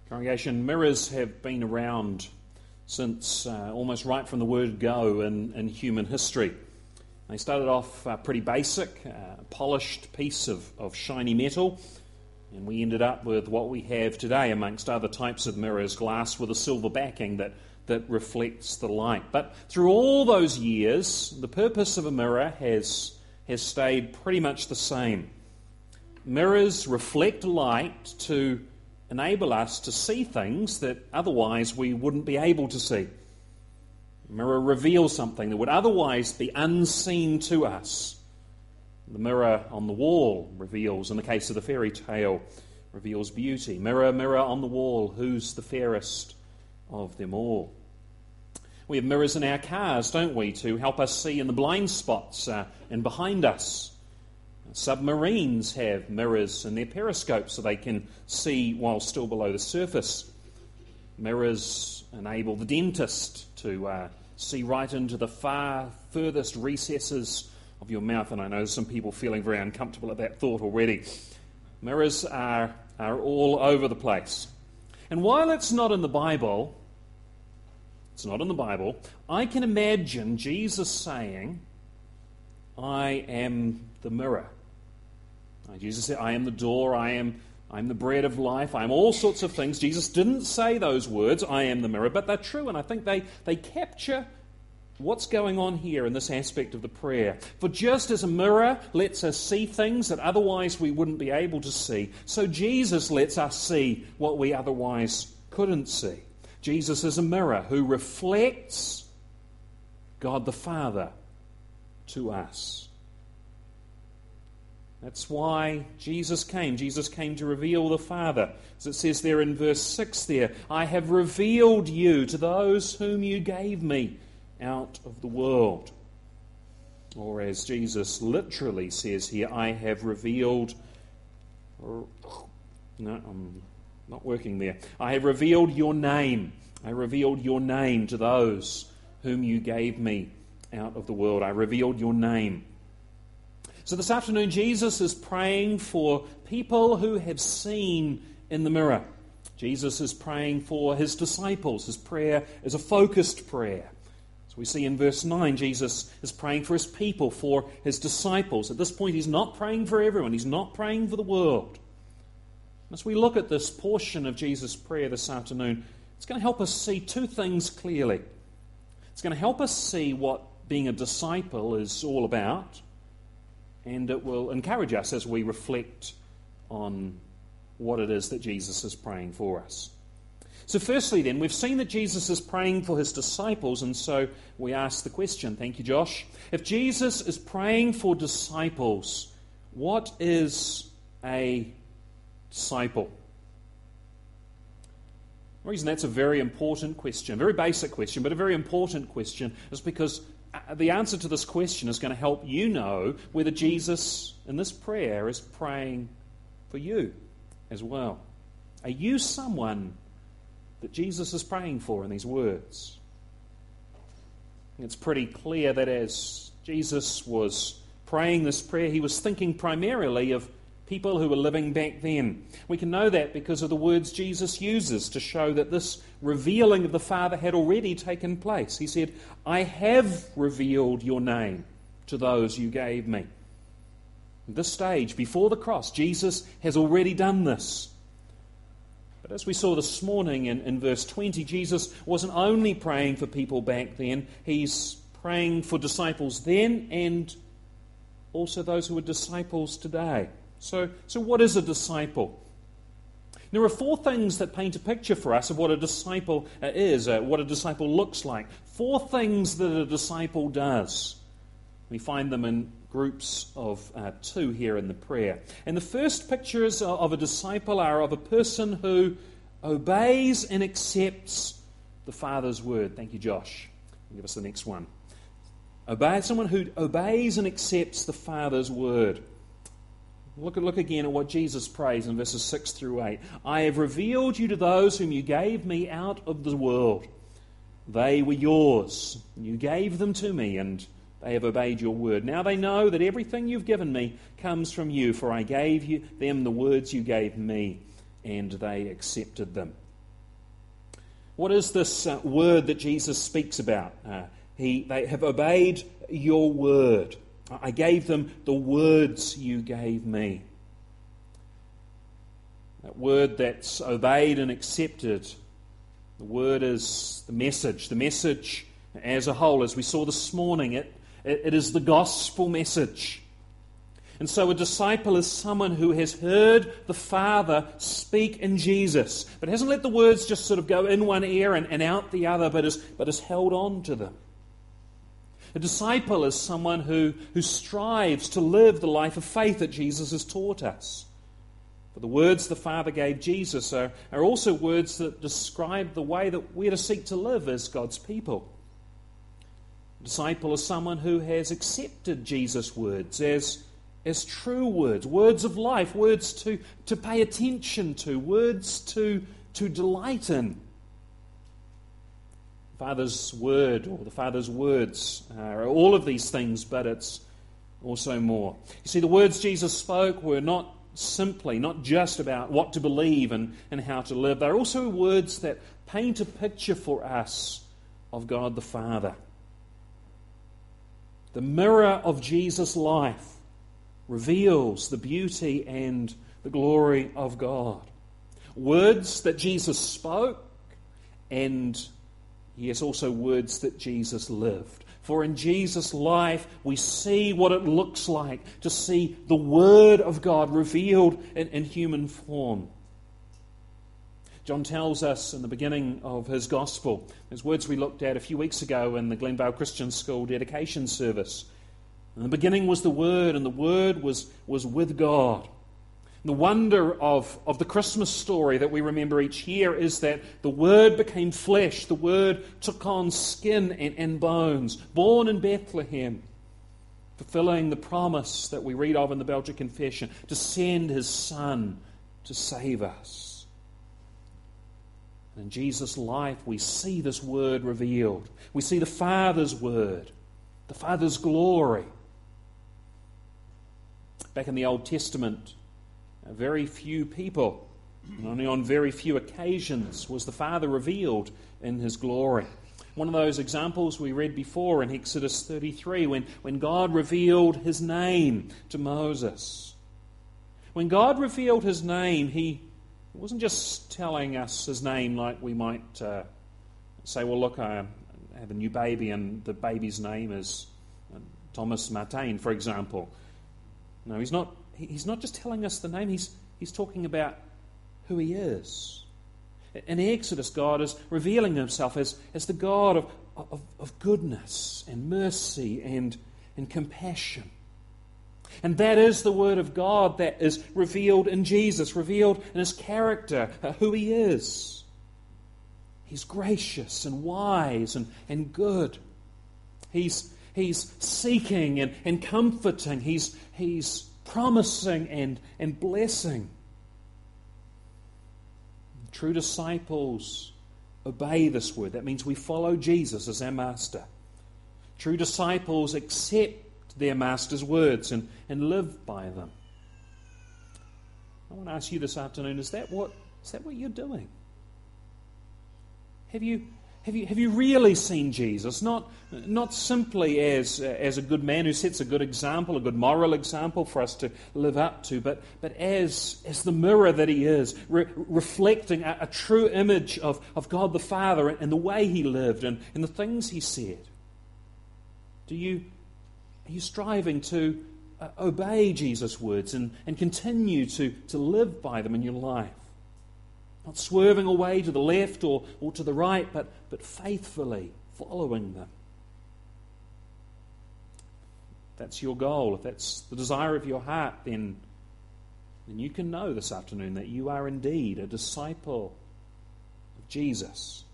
Congregation, mirrors have been around since almost right from the word go in human history. They started off pretty basic, polished piece of shiny metal, and we ended up with what we have today amongst other types of mirrors, glass with a silver backing that reflects the light. But through all those years, the purpose of a mirror has stayed pretty much the same. Mirrors reflect light to enable us to see things that otherwise we wouldn't be able to see. A mirror reveals something that would otherwise be unseen to us. The mirror on the wall reveals, in the case of the fairy tale, reveals beauty. Mirror, mirror on the wall, who's the fairest of them all? We have mirrors in our cars, don't we, to help us see in the blind spots and behind us. Submarines have mirrors in their periscopes so they can see while still below the surface. Mirrors enable the dentist to see right into the furthest recesses of your mouth, and I know some people feeling very uncomfortable at that thought already. Mirrors are all over the place. And while it's not in the Bible, I can imagine Jesus saying, I am the mirror. Jesus said, I am the door, I'm the bread of life, I am all sorts of things. Jesus didn't say those words, I am the mirror, but they're true, and I think they capture what's going on here in this aspect of the prayer. For just as a mirror lets us see things that otherwise we wouldn't be able to see, so Jesus lets us see what we otherwise couldn't see. Jesus is a mirror who reflects God the Father to us. That's why Jesus came. Jesus came to reveal the Father. As it says there in verse 6 there, I have revealed you to those whom you gave me out of the world. Or as Jesus literally says here, I have revealed... No, I'm not working there. I have revealed your name. I revealed your name to those whom you gave me out of the world. I revealed your name. So this afternoon, Jesus is praying for people who have seen in the mirror. Jesus is praying for his disciples. His prayer is a focused prayer. So we see in verse 9, Jesus is praying for his people, for his disciples. At this point, he's not praying for everyone. He's not praying for the world. As we look at this portion of Jesus' prayer this afternoon, it's going to help us see two things clearly. It's going to help us see what being a disciple is all about, and it will encourage us as we reflect on what it is that Jesus is praying for us. So firstly then, we've seen that Jesus is praying for his disciples, and so we ask the question, thank you Josh, if Jesus is praying for disciples, what is a disciple? The reason that's a very important question, a very basic question, but a very important question, is because the answer to this question is going to help you know whether Jesus, in this prayer, is praying for you as well. Are you someone that Jesus is praying for in these words? It's pretty clear that as Jesus was praying this prayer, he was thinking primarily of people who were living back then. We can know that because of the words Jesus uses to show that this revealing of the Father had already taken place. He said, I have revealed your name to those you gave me. At this stage, before the cross, Jesus has already done this. But as we saw this morning in verse 20, Jesus wasn't only praying for people back then, he's praying for disciples then and also those who are disciples today. So what is a disciple? There are four things that paint a picture for us of what a disciple is, what a disciple looks like. Four things that a disciple does. We find them in groups of two here in the prayer. And the first pictures of a disciple are of a person who obeys and accepts the Father's word. Thank you, Josh. Give us the next one. Someone who obeys and accepts the Father's word. Look again at what Jesus prays in verses 6 through 8. I have revealed you to those whom you gave me out of the world. They were yours, and you gave them to me, and they have obeyed your word. Now they know that everything you've given me comes from you, for I gave them the words you gave me, and they accepted them. What is this word that Jesus speaks about? They have obeyed your word. I gave them the words you gave me. That word that's obeyed and accepted, the word is the message. The message as a whole, as we saw this morning, it is the gospel message. And so a disciple is someone who has heard the Father speak in Jesus, but hasn't let the words just sort of go in one ear and out the other, but has held on to them. A disciple is someone who strives to live the life of faith that Jesus has taught us. But the words the Father gave Jesus are also words that describe the way that we're to seek to live as God's people. A disciple is someone who has accepted Jesus' words as true words, words of life, words to pay attention to, words to delight in. Father's word, or the Father's words, are all of these things, but it's also more. You see, the words Jesus spoke were not just about what to believe and how to live. They're also words that paint a picture for us of God the Father. The mirror of Jesus' life reveals the beauty and the glory of God. Words that Jesus spoke, and yes, also words that Jesus lived. For in Jesus' life, we see what it looks like to see the Word of God revealed in human form. John tells us in the beginning of his Gospel, those words we looked at a few weeks ago in the Glenvale Christian School dedication service. In the beginning was the Word, and the Word was with God. The wonder of the Christmas story that we remember each year is that the Word became flesh. The Word took on skin and bones, born in Bethlehem, fulfilling the promise that we read of in the Belgic Confession, to send His Son to save us. And in Jesus' life, we see this Word revealed. We see the Father's Word, the Father's glory. Back in the Old Testament, very few people, and only on very few occasions, was the Father revealed in His glory. One of those examples we read before in Exodus 33, when God revealed His name to Moses. When God revealed His name, He wasn't just telling us His name like we might say, well, look, I have a new baby and the baby's name is Thomas Martin, for example. No, He's not just telling us the name, He's talking about who He is. In Exodus, God is revealing Himself as the God of goodness and mercy and compassion. And that is the Word of God that is revealed in Jesus, revealed in His character, who He is. He's gracious and wise and good. He's seeking and comforting. He's promising and blessing. True disciples obey this word. That means we follow Jesus as our master. True disciples accept their master's words and live by them. I want to ask you this afternoon, is that what you're doing? Have you really seen Jesus? Not simply as a good man who sets a good example, a good moral example for us to live up to, but as the mirror that He is, reflecting a true image of God the Father and the way He lived and the things He said. Are you striving to obey Jesus' words and continue to live by them in your life? Not swerving away to the left or to the right, but faithfully following them. If that's your goal, if that's the desire of your heart, then you can know this afternoon that you are indeed a disciple of Jesus.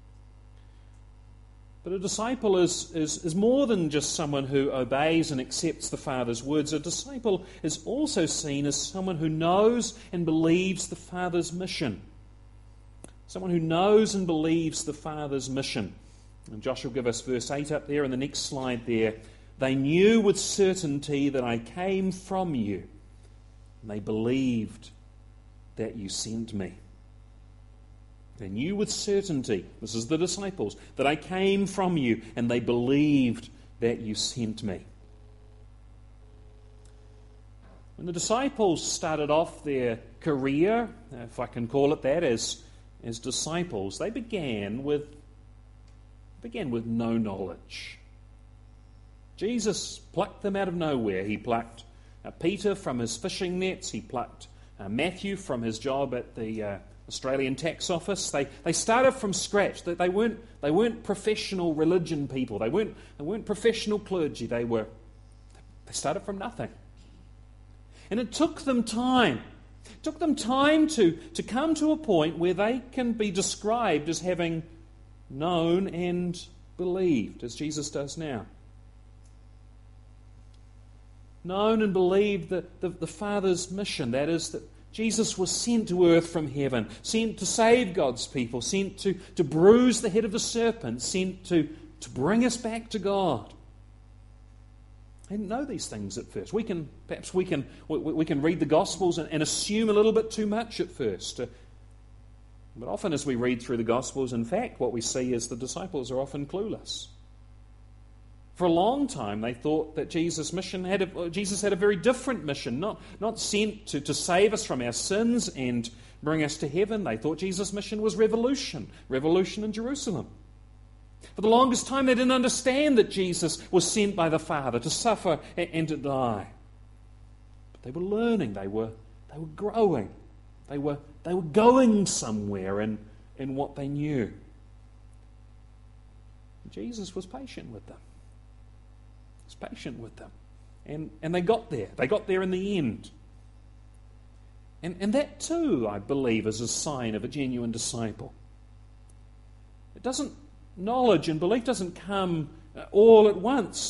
But a disciple is more than just someone who obeys and accepts the Father's words. A disciple is also seen as someone who knows and believes the Father's mission. Someone who knows and believes the Father's mission. And Josh will give us verse 8 up there and the next slide there. They knew with certainty that I came from you, and they believed that you sent me. They knew with certainty, this is the disciples, that I came from you, and they believed that you sent me. When the disciples started off their career, if I can call it that, as disciples, they began with no knowledge. Jesus plucked them out of nowhere. He plucked Peter from his fishing nets. He plucked Matthew from his job at the Australian tax office. They started from scratch. They weren't professional religion people. They weren't professional clergy. They started from nothing. And it took them time. It took them time to come to a point where they can be described as having known and believed, as Jesus does now. Known and believed the Father's mission, that is, that Jesus was sent to earth from heaven, sent to save God's people, sent to bruise the head of the serpent, sent to bring us back to God. They didn't know these things at first. We can read the Gospels and assume a little bit too much at first. But often as we read through the Gospels, in fact, what we see is the disciples are often clueless. For a long time, they thought that Jesus' had a very different mission, not sent to save us from our sins and bring us to heaven. They thought Jesus' mission was revolution in Jerusalem. For the longest time, they didn't understand that Jesus was sent by the Father to suffer and to die. But they were learning. They were growing. They were going somewhere in what they knew. Jesus was patient with them. He was patient with them. And they got there. They got there in the end. And that too, I believe, is a sign of a genuine disciple. Knowledge and belief doesn't come all at once.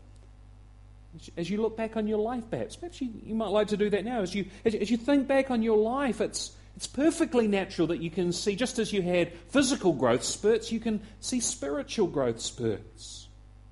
As you look back on your life, perhaps you might like to do that now. As you think back on your life, it's perfectly natural that you can see, just as you had physical growth spurts, you can see spiritual growth spurts.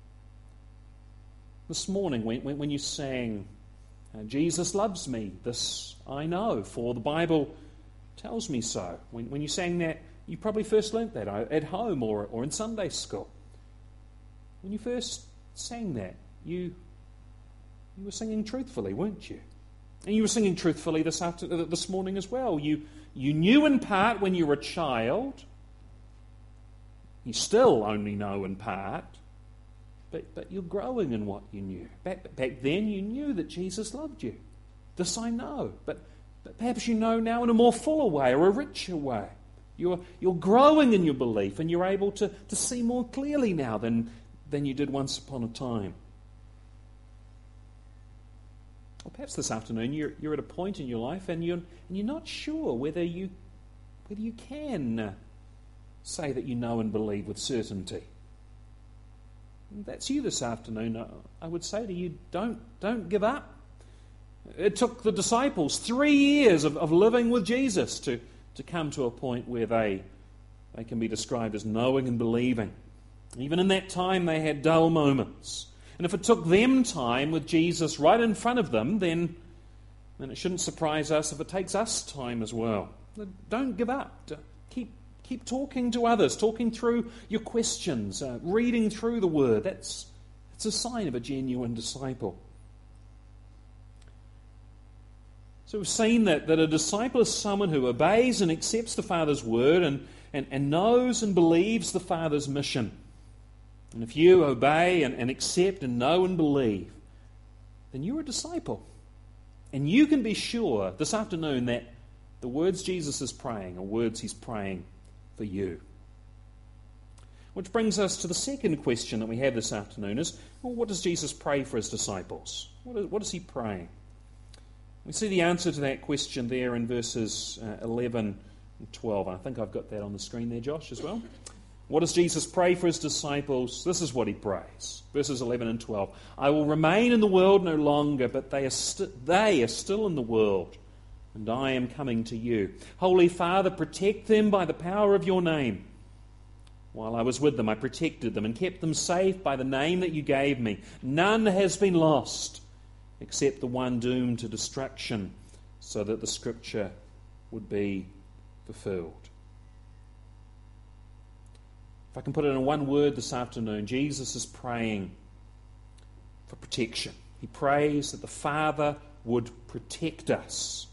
This morning, when you sang, Jesus loves me, this I know, for the Bible tells me so. When you sang that, you probably first learnt that at home or in Sunday school. When you first sang that, you were singing truthfully, weren't you? And you were singing truthfully this morning as well. You knew in part when you were a child. You still only know in part. But you're growing in what you knew. Back then you knew that Jesus loved you. This I know. But perhaps you know now in a more fuller way or a richer way. You're growing in your belief, and you're able to see more clearly now than you did once upon a time. Or perhaps this afternoon you're at a point in your life and you're not sure whether you can say that you know and believe with certainty. If that's you this afternoon, I would say to you, don't give up. It took the disciples 3 years of living with Jesus to come to a point where they can be described as knowing and believing. Even in that time, they had dull moments. And if it took them time with Jesus right in front of them, then it shouldn't surprise us if it takes us time as well. Don't give up. Keep talking to others, talking through your questions, reading through the Word. It's a sign of a genuine disciple. So we've seen that a disciple is someone who obeys and accepts the Father's word and knows and believes the Father's mission. And if you obey and accept and know and believe, then you're a disciple. And you can be sure this afternoon that the words Jesus is praying are words he's praying for you. Which brings us to the second question that we have this afternoon is, well, what does Jesus pray for his disciples? What is he praying? We see the answer to that question there in verses 11 and 12. I think I've got that on the screen there, Josh, as well. What does Jesus pray for his disciples? This is what he prays. Verses 11 and 12. I will remain in the world no longer, but they are still in the world, and I am coming to you. Holy Father, protect them by the power of your name. While I was with them, I protected them and kept them safe by the name that you gave me. None has been lost, except the one doomed to destruction, so that the Scripture would be fulfilled. If I can put it in one word this afternoon, Jesus is praying for protection. He prays that the Father would protect us.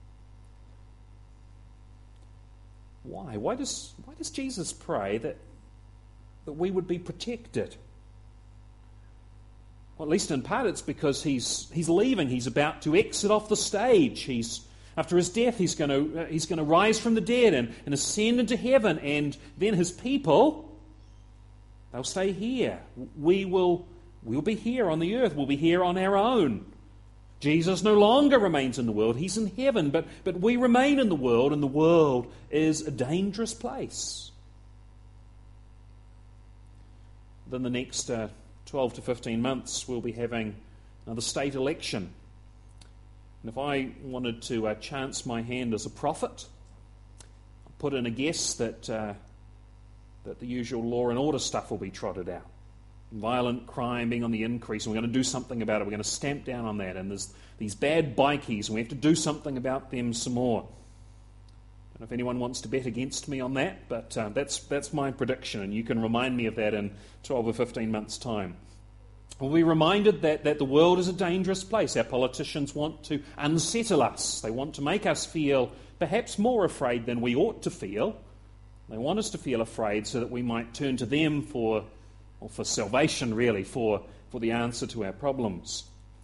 Why? Why does Jesus pray that we would be protected? Well, at least in part it's because he's leaving. He's about to exit off the stage. After his death, he's going to rise from the dead and ascend into heaven, and then his people, they'll stay here. We'll be here on the earth. We'll be here on our own. Jesus no longer remains in the world. He's in heaven, but we remain in the world, and the world is a dangerous place. Within the next 12 to 15 months, we'll be having another state election. And if I wanted to chance my hand as a prophet, I'd put in a guess that the usual law and order stuff will be trotted out. Violent crime being on the increase, and we're going to do something about it. We're going to stamp down on that. And there's these bad bikies, and we have to do something about them some more. I don't know if anyone wants to bet against me on that, but that's my prediction, and you can remind me of that in 12 or 15 months' time. We'll be reminded that the world is a dangerous place. Our politicians want to unsettle us. They want to make us feel perhaps more afraid than we ought to feel. They want us to feel afraid so that we might turn to them for salvation, really, for the answer to our problems.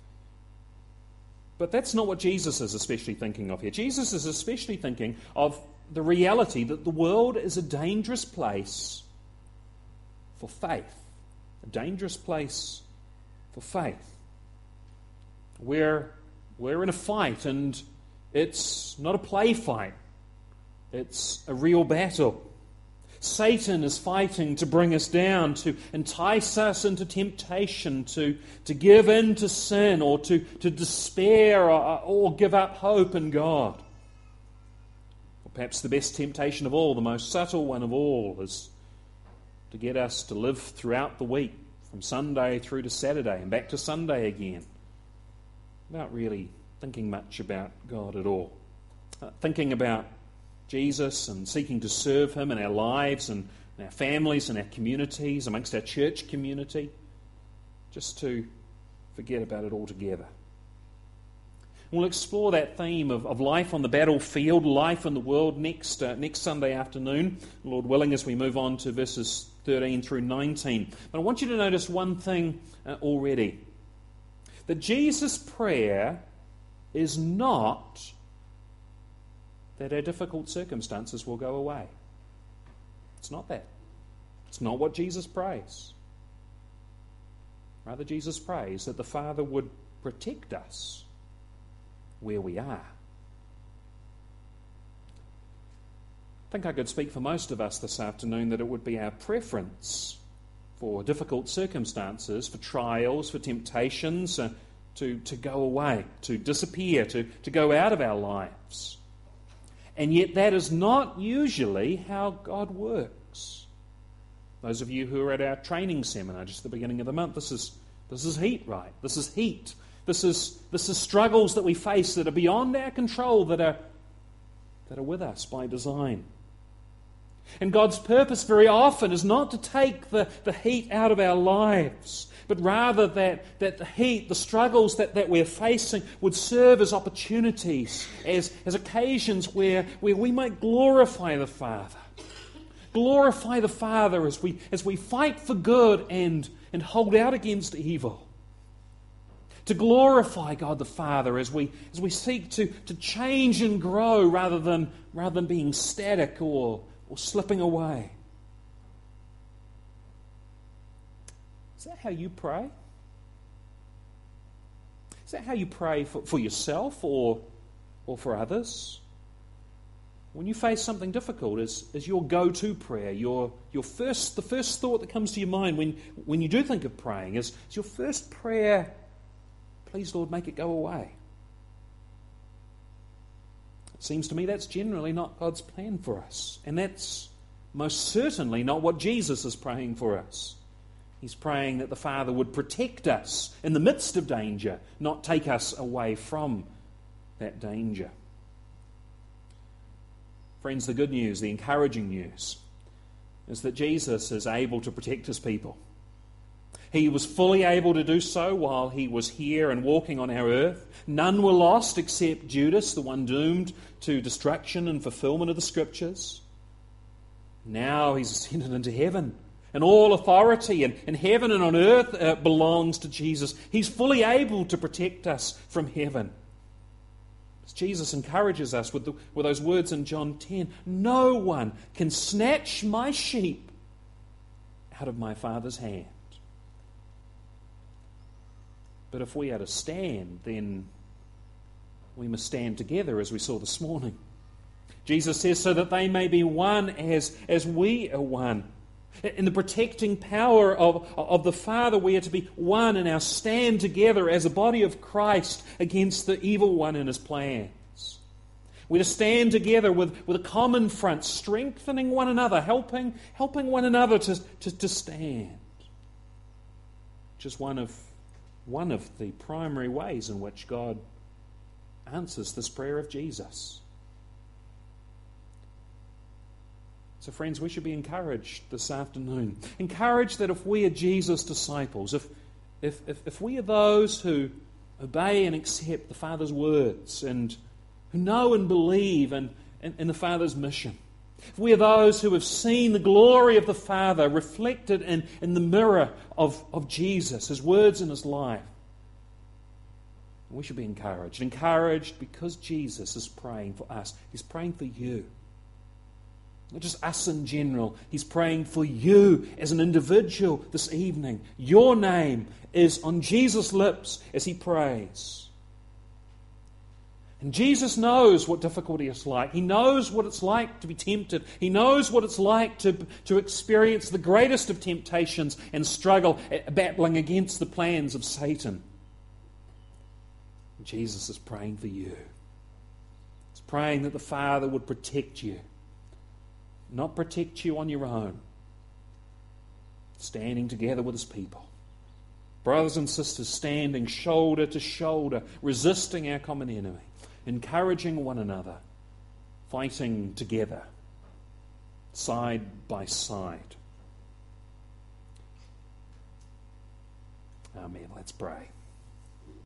But that's not what Jesus is especially thinking of here. Jesus is especially thinking of the reality that the world is a dangerous place for faith. A dangerous place for faith. We're in a fight, and it's not a play fight. It's a real battle. Satan is fighting to bring us down, to entice us into temptation, to give in to sin, or to despair, or give up hope in God. Or perhaps the best temptation of all, the most subtle one of all, is to get us to live throughout the week, from Sunday through to Saturday and back to Sunday again, without really thinking much about God at all. Thinking about Jesus and seeking to serve him in our lives and in our families and our communities, amongst our church community, just to forget about it altogether. We'll explore that theme of life on the battlefield, life in the world next Sunday afternoon, Lord willing, as we move on to verses 13 through 19. But I want you to notice one thing already. That Jesus' prayer is not that our difficult circumstances will go away. It's not that. It's not what Jesus prays. Rather, Jesus prays that the Father would protect us where we are. I think I could speak for most of us this afternoon that it would be our preference for difficult circumstances, for trials, for temptations, to go away, to disappear, to go out of our lives. And yet that is not usually how God works. Those of you who are at our training seminar just at the beginning of the month, this is heat, right? This is heat. This is struggles that we face that are beyond our control, that are with us by design. And God's purpose very often is not to take the heat out of our lives, but rather that the heat, the struggles that we're facing would serve as opportunities, as occasions where we might glorify the Father. Glorify the Father as we fight for good and hold out against evil. To glorify God the Father as we seek to change and grow rather than being static or slipping away. Is that how you pray? Is that how you pray for yourself or for others? When you face something difficult, is your go-to prayer, the first thought that comes to your mind when you do think of praying, is your first prayer, please, Lord, make it go away? It seems to me that's generally not God's plan for us. And that's most certainly not what Jesus is praying for us. He's praying that the Father would protect us in the midst of danger, not take us away from that danger. Friends, the good news, the encouraging news, is that Jesus is able to protect his people. He was fully able to do so while he was here and walking on our earth. None were lost except Judas, the one doomed to destruction and fulfillment of the Scriptures. Now he's ascended into heaven, and all authority in heaven and on earth belongs to Jesus. He's fully able to protect us from heaven. As Jesus encourages us with those words in John 10, no one can snatch my sheep out of my Father's hand. But if we are to stand, then we must stand together, as we saw this morning. Jesus says, so that they may be one as we are one. In the protecting power of the Father, we are to be one in our stand together as a body of Christ against the evil one and his plans. We're to stand together with a common front, strengthening one another, helping one another to stand. Which is one of the primary ways in which God answers this prayer of Jesus. So friends, we should be encouraged this afternoon. Encouraged that if we are Jesus' disciples, if we are those who obey and accept the Father's words and who know and believe in the Father's mission, if we are those who have seen the glory of the Father reflected in the mirror of Jesus, his words and his life, we should be encouraged. Encouraged because Jesus is praying for us. He's praying for you. Not just us in general. He's praying for you as an individual this evening. Your name is on Jesus' lips as he prays. And Jesus knows what difficulty is like. He knows what it's like to be tempted. He knows what it's like to experience the greatest of temptations and struggle battling against the plans of Satan. Jesus is praying for you. He's praying that the Father would protect you. Not protect you on your own. Standing together with his people. Brothers and sisters standing shoulder to shoulder, resisting our common enemy, encouraging one another, fighting together, side by side. Amen. Let's pray.